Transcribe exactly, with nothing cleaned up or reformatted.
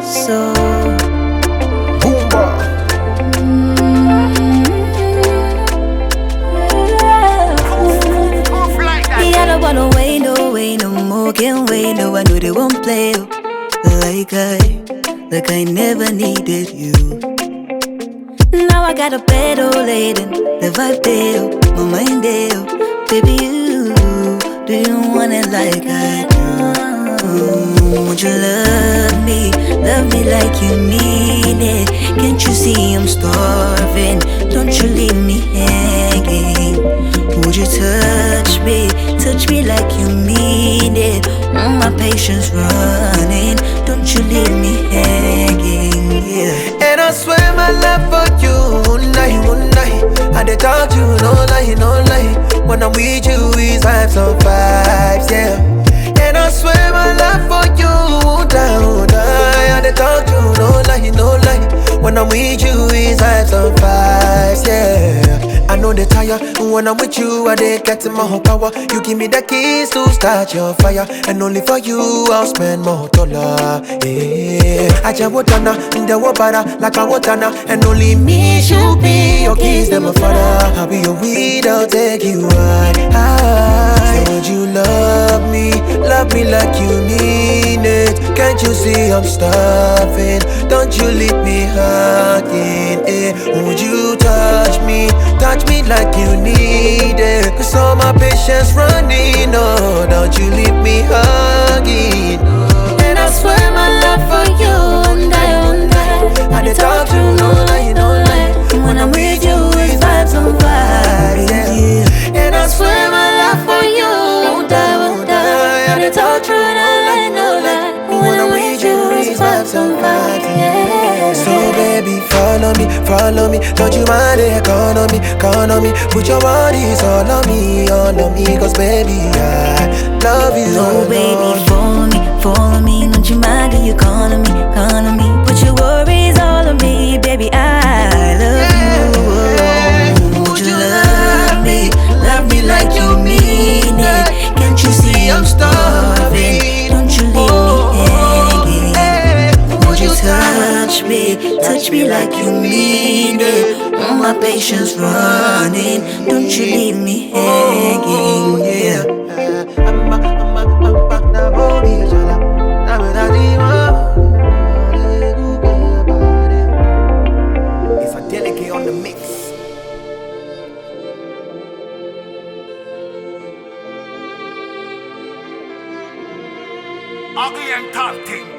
So Boomba. yeah, I don't wanna wait, no way, no more, can't wait, no, I know they won't play oh. Like I, like I never needed you. Now I got a bed all laid and the vibe there, my mind there, baby you, do you want it like I do? Mm, would you love me, love me like you need it? Can't you see I'm starving, don't you leave me hanging? Would you touch me, touch me like you mean it? Mm, my patience running, don't you leave me hanging, yeah. And I swear my love for you, one night, one night. I dey talk to you, no lie, no lie. When I'm with you, it's vibes on vibes, yeah. And I swear my love for you, won't die, won't die. I dey talk to you, no lie, no lie. When I'm with you, it's vibes on vibes, yeah. I know they tire, when I'm with you, I dey get my whole power. You give me the keys to start your fire, and only for you I'll spend more dollar. Yeah, I just want to in the water like a water, and only me should be your keys, them my father. I'll be your weed, I'll take you high, high. So would you love me, love me like you mean it? Can't you see I'm starving? Don't you leave me hanging, eh? Would you touch me, touch me like you need it? Cause all my patience running, oh, don't you leave me hanging. And I swear my love for you, one day, one day I dey talk to you, no lie, no lie. when I'm with you, it's vibes on vibes, yeah. And I swear my love for you, Won't die, won't die. I dey talk true, no lie, no lie. When I'm with you, it's vibes on vibes, yeah. so baby, follow me, follow me. Don't you mind the economy, economy. Put your bodies all on me, all on me. Cause baby, I love you. No baby, follow me, follow me. Don't you mind the economy, economy. Put your worries all on me, baby, I love you. Would you love me, love me like you mean it? Can't you see I'm starving? Don't you leave me hanging? Would you touch me, touch me like you mean it? All my patience running, don't you leave me hanging, yeah. It's a delicate on the mix. Ugly and tough thing.